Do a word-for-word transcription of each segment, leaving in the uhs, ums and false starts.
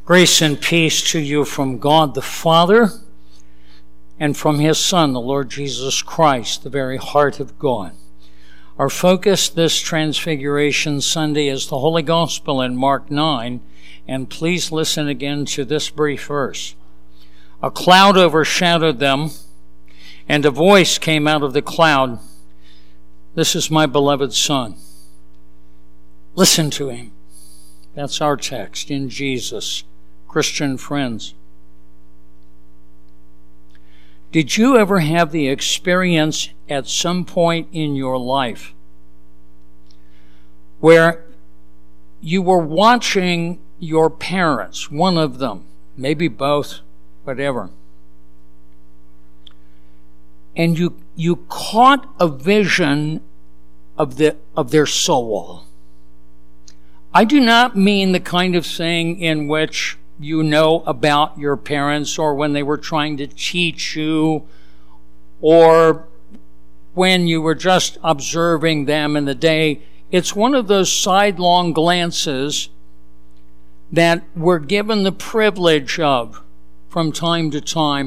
Grace and peace to you from God the Father and from His Son, the Lord Jesus Christ, the very heart of God. Our focus this Transfiguration Sunday is the Holy Gospel in Mark nine, and please listen again to this brief verse. A cloud overshadowed them, and a voice came out of the cloud, "This is my beloved Son. Listen to him." That's our text in Jesus. Christian friends, did you ever have the experience at some point in your life where you were watching your parents, one of them, maybe both, whatever, and you you caught a vision of the of their soul? I do not mean the kind of thing in which you know about your parents, or when they were trying to teach you, or when you were just observing them in the day. It's one of those sidelong glances that we're given the privilege of from time to time,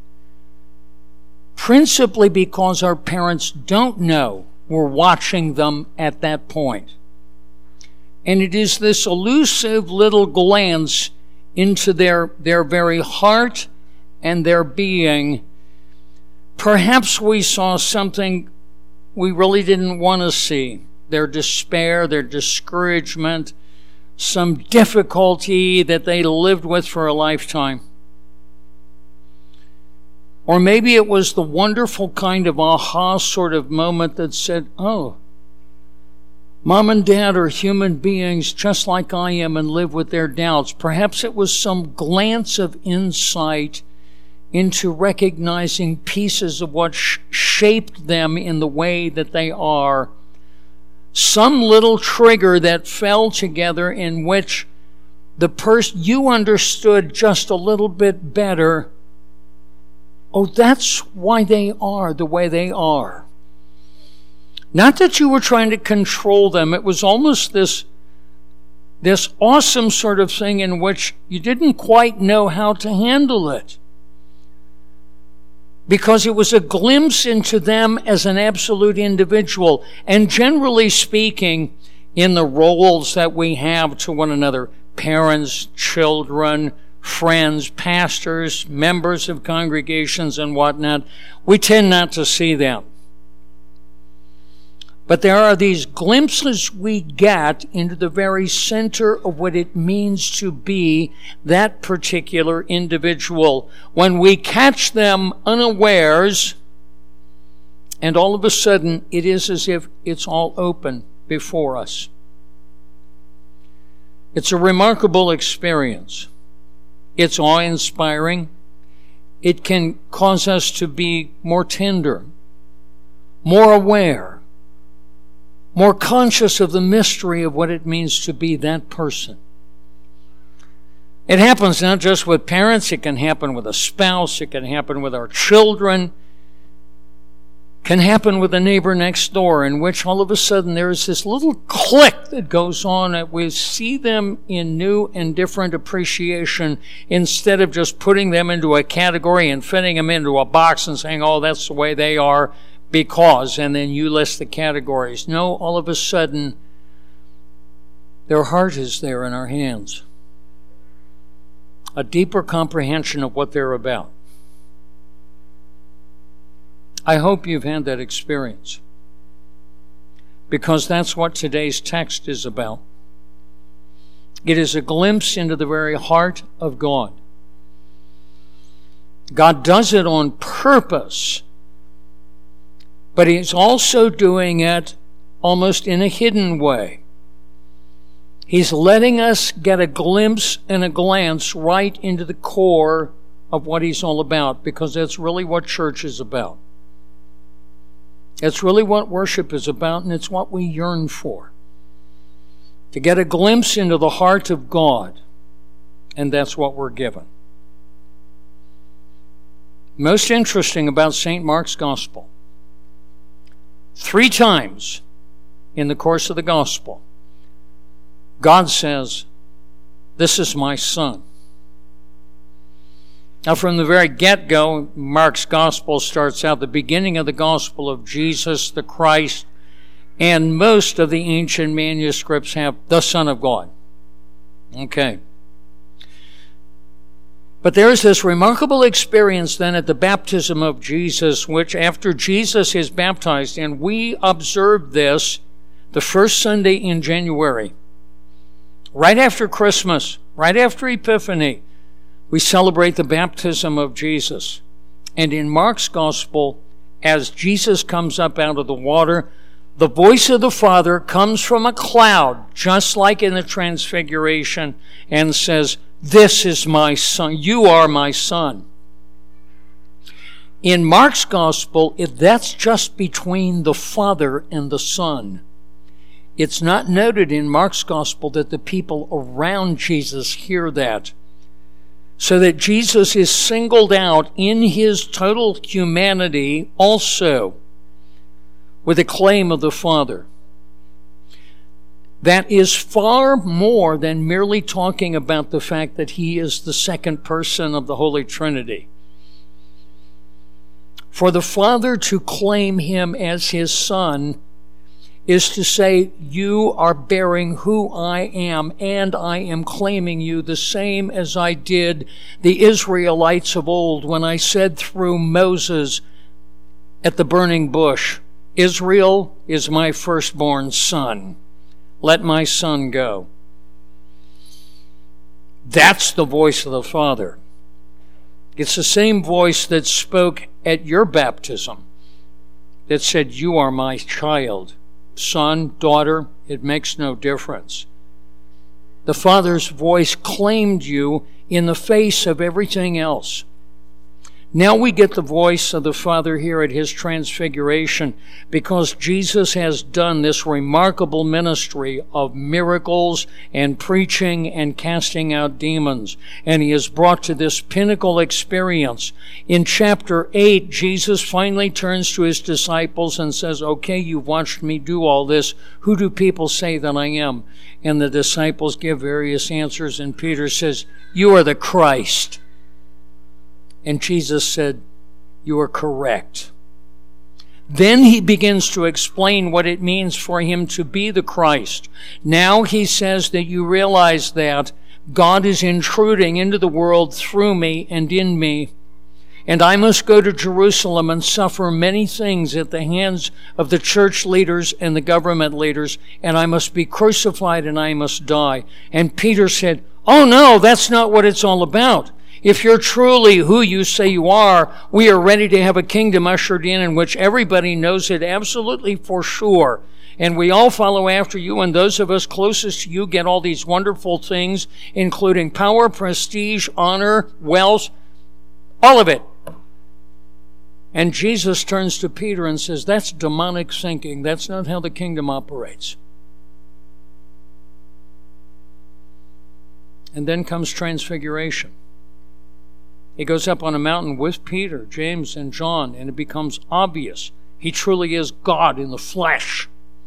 principally because our parents don't know we're watching them at that point. And it is this elusive little glance into their, their very heart and their being. Perhaps we saw something we really didn't want to see. Their despair, their discouragement, some difficulty that they lived with for a lifetime. Or maybe it was the wonderful kind of aha sort of moment that said, oh, Mom and Dad are human beings just like I am and live with their doubts. Perhaps it was some glance of insight into recognizing pieces of what sh- shaped them in the way that they are. Some little trigger that fell together in which the person you understood just a little bit better. Oh, that's why they are the way they are. Not that you were trying to control them. It was almost this, this awesome sort of thing in which you didn't quite know how to handle it. Because it was a glimpse into them as an absolute individual. And generally speaking, in the roles that we have to one another, parents, children, friends, pastors, members of congregations and whatnot, we tend not to see them. But there are these glimpses we get into the very center of what it means to be that particular individual. When we catch them unawares, and all of a sudden it is as if it's all open before us. It's a remarkable experience. It's awe-inspiring. It can cause us to be more tender, more aware, more conscious of the mystery of what it means to be that person. It happens not just with parents, it can happen with a spouse, it can happen with our children, it can happen with a neighbor next door, in which all of a sudden there is this little click that goes on, that we see them in new and different appreciation, instead of just putting them into a category and fitting them into a box and saying, oh, that's the way they are, because, and then you list the categories. No, all of a sudden, their heart is there in our hands. A deeper comprehension of what they're about. I hope you've had that experience, because that's what today's text is about. It is a glimpse into the very heart of God. God does it on purpose, but He's also doing it almost in a hidden way. He's letting us get a glimpse and a glance right into the core of what He's all about, because that's really what church is about. It's really what worship is about, and it's what we yearn for. To get a glimpse into the heart of God, and that's what we're given. Most interesting about Saint Mark's Gospel, three times in the course of the Gospel, God says, "This is my Son." Now, from the very get-go, Mark's gospel starts out the beginning of the gospel of Jesus the Christ, and most of the ancient manuscripts have the Son of God. Okay. But there is this remarkable experience then at the baptism of Jesus, which after Jesus is baptized, and we observe this the first Sunday in January, right after Christmas, right after Epiphany, we celebrate the baptism of Jesus. And in Mark's gospel, as Jesus comes up out of the water, the voice of the Father comes from a cloud, just like in the Transfiguration, and says, "This is my Son. You are my Son." In Mark's gospel, that's just between the Father and the Son. It's not noted in Mark's gospel that the people around Jesus hear that. So that Jesus is singled out in his total humanity also with a claim of the Father. That is far more than merely talking about the fact that he is the second person of the Holy Trinity. For the Father to claim him as his Son is to say, you are bearing who I am, and I am claiming you the same as I did the Israelites of old when I said through Moses at the burning bush, Israel is my firstborn son. Let my son go. That's the voice of the Father. It's the same voice that spoke at your baptism, that said, you are my child. Son, daughter, it makes no difference. The Father's voice claimed you in the face of everything else. Now we get the voice of the Father here at his transfiguration because Jesus has done this remarkable ministry of miracles and preaching and casting out demons. And he is brought to this pinnacle experience. In chapter eight, Jesus finally turns to his disciples and says, okay, you've watched me do all this. Who do people say that I am? And the disciples give various answers, and Peter says, you are the Christ. And Jesus said, you are correct. Then he begins to explain what it means for him to be the Christ. Now he says that you realize that God is intruding into the world through me and in me. And I must go to Jerusalem and suffer many things at the hands of the church leaders and the government leaders. And I must be crucified and I must die. And Peter said, oh no, that's not what it's all about. If you're truly who you say you are, we are ready to have a kingdom ushered in in which everybody knows it absolutely for sure. And we all follow after you, and those of us closest to you get all these wonderful things, including power, prestige, honor, wealth, all of it. And Jesus turns to Peter and says, that's demonic thinking. That's not how the kingdom operates. And then comes transfiguration. He goes up on a mountain with Peter, James, and John, and it becomes obvious he truly is God in the flesh.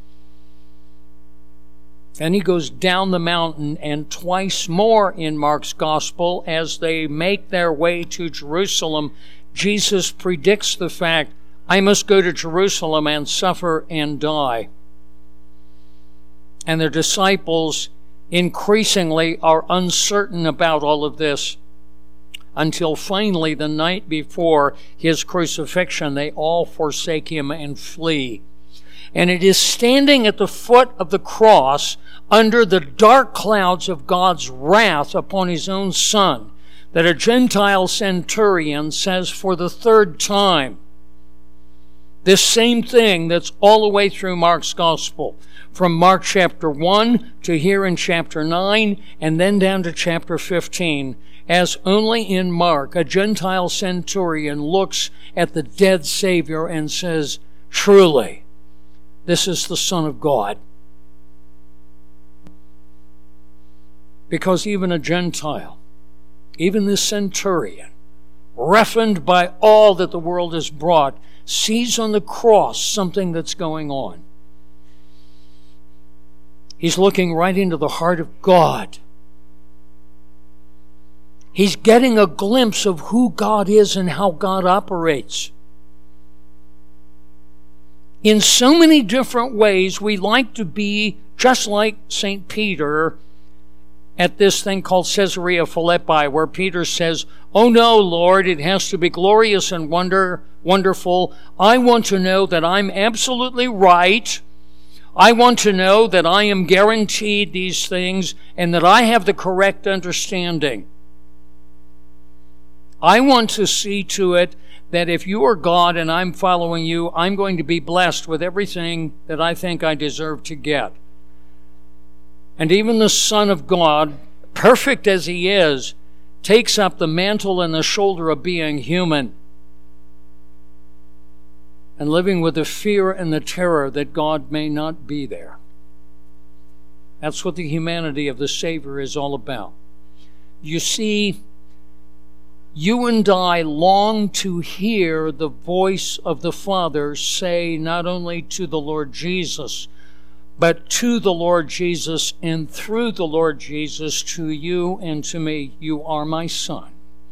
And he goes down the mountain, and twice more in Mark's gospel, as they make their way to Jerusalem, Jesus predicts the fact, I must go to Jerusalem and suffer and die. And their disciples increasingly are uncertain about all of this, until finally, the night before his crucifixion, they all forsake him and flee. And it is standing at the foot of the cross, under the dark clouds of God's wrath upon his own Son, that a Gentile centurion says for the third time, this same thing that's all the way through Mark's gospel, from Mark chapter one to here in chapter nine, and then down to chapter fifteen, as only in Mark, a Gentile centurion looks at the dead Savior and says, truly, this is the Son of God. Because even a Gentile, even this centurion, roughened by all that the world has brought, sees on the cross something that's going on. He's looking right into the heart of God. He's getting a glimpse of who God is and how God operates. In so many different ways, we like to be just like Saint Peter at this thing called Caesarea Philippi, where Peter says, "Oh no, Lord, it has to be glorious and wonder, wonderful. I want to know that I'm absolutely right. I want to know that I am guaranteed these things and that I have the correct understanding. I want to see to it that if you are God and I'm following you, I'm going to be blessed with everything that I think I deserve to get." And even the Son of God, perfect as he is, takes up the mantle and the shoulder of being human and living with the fear and the terror that God may not be there. That's what the humanity of the Savior is all about. You see, you and I long to hear the voice of the Father say not only to the Lord Jesus, but to the Lord Jesus and through the Lord Jesus to you and to me, "You are my Son.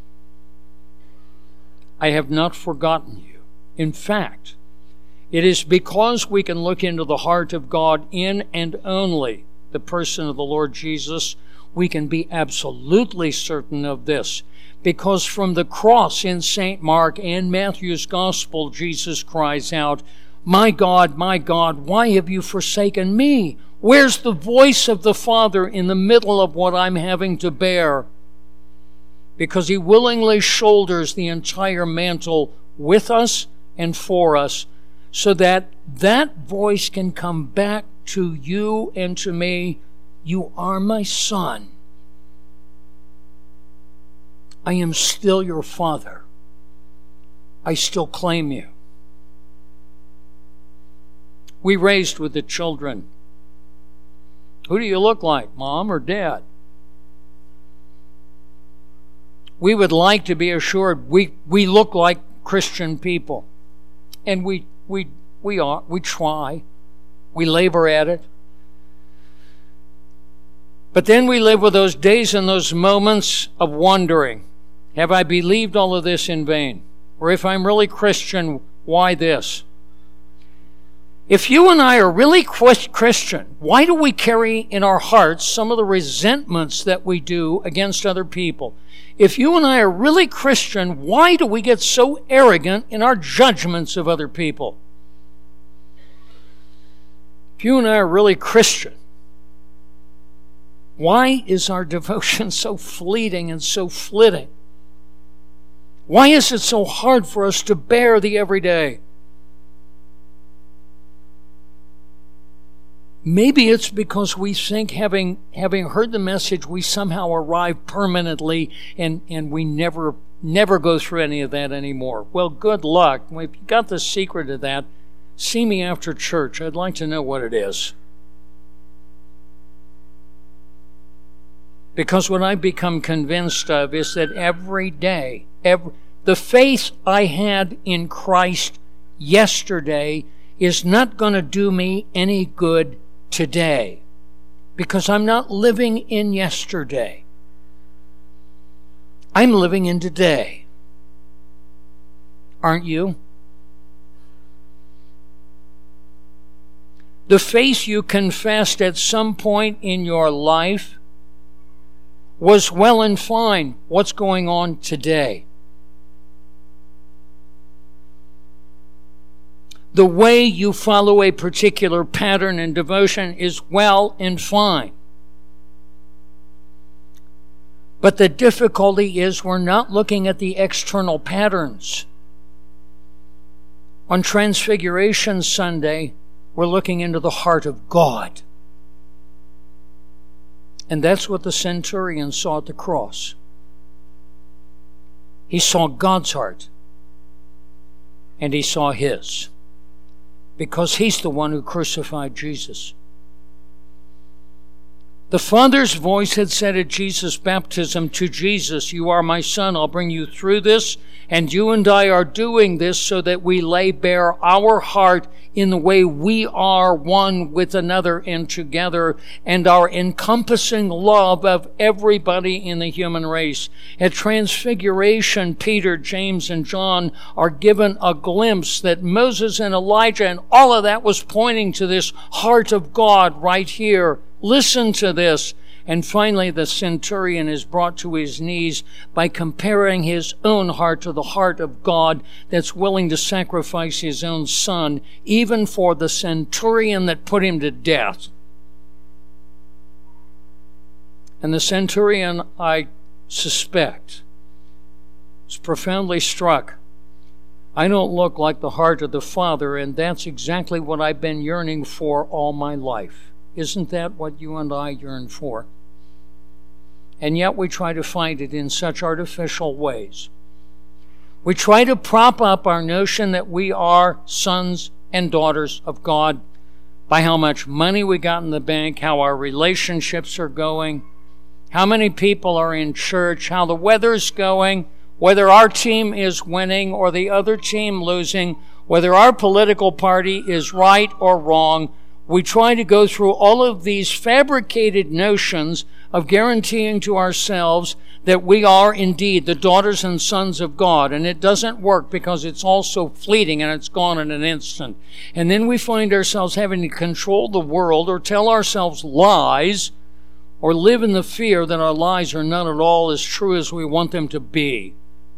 I have not forgotten you." In fact, it is because we can look into the heart of God in and only the person of the Lord Jesus, we can be absolutely certain of this. Because from the cross in Saint Mark and Matthew's Gospel, Jesus cries out, "My God, my God, why have you forsaken me?" Where's the voice of the Father in the middle of what I'm having to bear? Because he willingly shoulders the entire mantle with us and for us, so that that voice can come back to you and to me. "You are my Son. I am still your Father. I still claim you." We raised with the children, "Who do you look like, Mom or Dad?" We would like to be assured we, we look like Christian people. And we we we are we try. We labor at it. But then we live with those days and those moments of wondering, have I believed all of this in vain? Or if I'm really Christian, why this? If you and I are really Christian, why do we carry in our hearts some of the resentments that we do against other people? If you and I are really Christian, why do we get so arrogant in our judgments of other people? If you and I are really Christian, why is our devotion so fleeting and so flitting? Why is it so hard for us to bear the everyday? Maybe it's because we think, having having heard the message, we somehow arrive permanently and, and we never never go through any of that anymore. Well, good luck. If you got the secret of that, see me after church. I'd like to know what it is. Because what I've become convinced of is that every day, every, the faith I had in Christ yesterday is not going to do me any good today, because I'm not living in yesterday. I'm living in today. Aren't you? The faith you confessed at some point in your life was well and fine. What's going on today? The way you follow a particular pattern in devotion is well and fine. But the difficulty is we're not looking at the external patterns. On Transfiguration Sunday, we're looking into the heart of God. And that's what the centurion saw at the cross. He saw God's heart, and he saw his, because he's the one who crucified Jesus. The Father's voice had said at Jesus' baptism to Jesus, "You are my Son, I'll bring you through this." And you and I are doing this so that we lay bare our heart in the way we are one with another and together, and our encompassing love of everybody in the human race. At Transfiguration, Peter, James, and John are given a glimpse that Moses and Elijah and all of that was pointing to this heart of God right here. Listen to this. And finally, the centurion is brought to his knees by comparing his own heart to the heart of God that's willing to sacrifice his own son, even for the centurion that put him to death. And the centurion, I suspect, is profoundly struck. I don't look like the heart of the Father, and that's exactly what I've been yearning for all my life. Isn't that what you and I yearn for? And yet we try to find it in such artificial ways. We try to prop up our notion that we are sons and daughters of God by how much money we got in the bank, how our relationships are going, how many people are in church, how the weather's going, whether our team is winning or the other team losing, whether our political party is right or wrong. We try to go through all of these fabricated notions of guaranteeing to ourselves that we are indeed the daughters and sons of God. And it doesn't work because it's all so fleeting and it's gone in an instant. And then we find ourselves having to control the world or tell ourselves lies or live in the fear that our lies are not at all as true as we want them to be.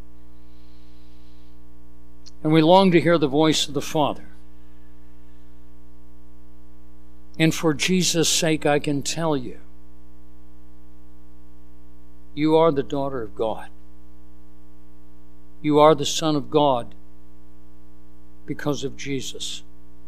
And we long to hear the voice of the Father. And for Jesus' sake, I can tell you, you are the daughter of God. You are the Son of God because of Jesus.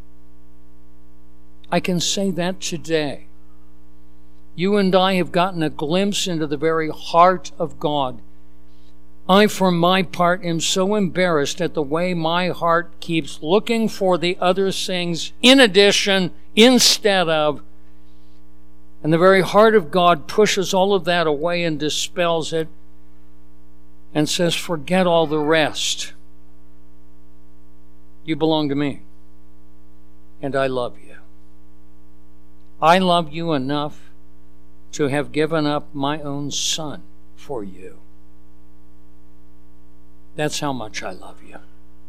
I can say that today. You and I have gotten a glimpse into the very heart of God. I, for my part, am so embarrassed at the way my heart keeps looking for the other things in addition, instead of, and the very heart of God pushes all of that away and dispels it and says, forget all the rest. You belong to me, and I love you. I love you enough to have given up my own son for you. That's how much I love you.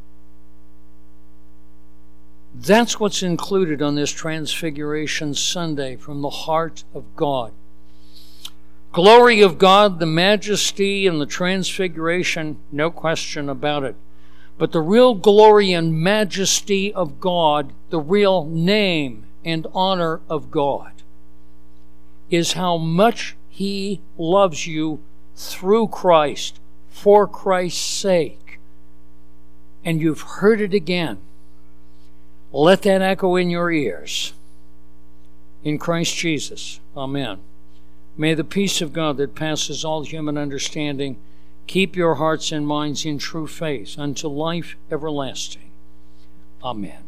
That's what's included on this Transfiguration Sunday from the heart of God. Glory of God, the majesty and the transfiguration, no question about it. But the real glory and majesty of God, the real name and honor of God, is how much He loves you through Christ, for Christ's sake. And you've heard it again. Let that echo in your ears. In Christ Jesus. Amen. May the peace of God that passes all human understanding keep your hearts and minds in true faith unto life everlasting. Amen.